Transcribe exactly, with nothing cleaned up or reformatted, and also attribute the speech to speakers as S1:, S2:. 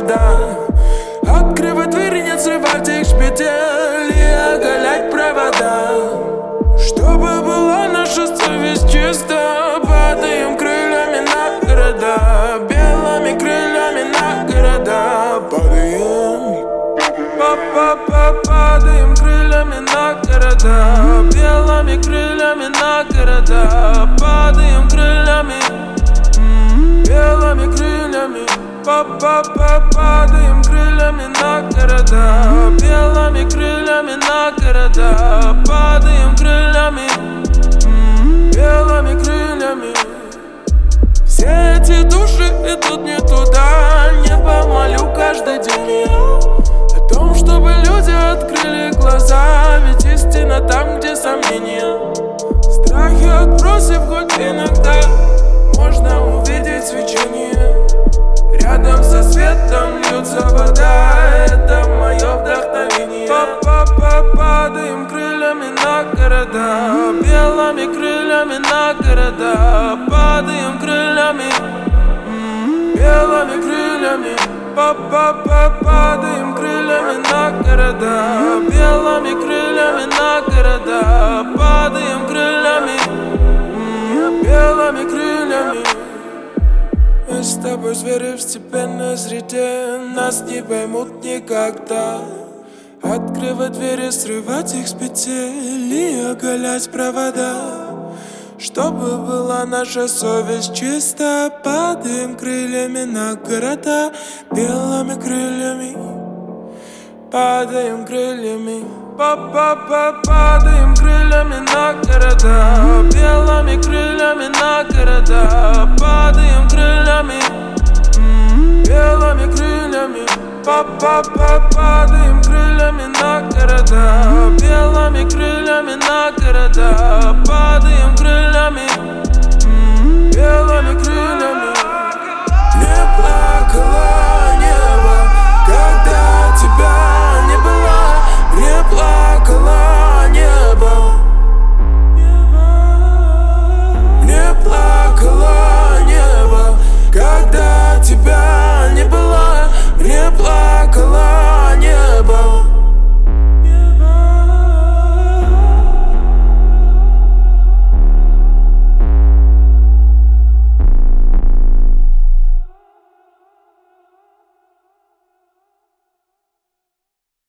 S1: провода. Открывать двери, не срывать их с петель и оголять провода. Чтобы была наша совесть чиста, падаем крыльями на города. Белыми крыльями на города. Падаем, па-па-па, падаем крыльями на города. Белыми крыльями на города. Падаем крыльями, белыми крыльями. Па-па-па, падаем крыльями на города. Белыми крыльями на города. Падаем крыльями, белыми крыльями. Все эти души идут не туда. Небо молю каждый день о том, чтобы люди открыли глаза. Ведь истина там, где сомнения. Страхи отбросив, хоть иногда можно увидеть свечение. Рядом со светом льется вода. Это мое вдохновение. Па-па-па, падаем крыльями на города. Белыми крыльями на города. Падаем крыльями, белыми крыльями. Па-па-па, падаем крыльями на города. Белыми крыльями на города. Падаем крыльями, белыми крыльями. Мы с тобой звери в степенной среде. Нас не поймут никогда. Открывать двери, срывать их с петель и оголять провода. Чтобы была наша совесть чиста, падаем крыльями на города. Белыми крыльями, падаем крыльями. Па-па-па, падаем крыльями на города. Белыми крыльями на города. Падаем крыльями, белыми крыльями. Па-па-па, падаем крыльями на города. Белыми крыльями на города. Падаем крыльями, белыми крыльями. Не плакала.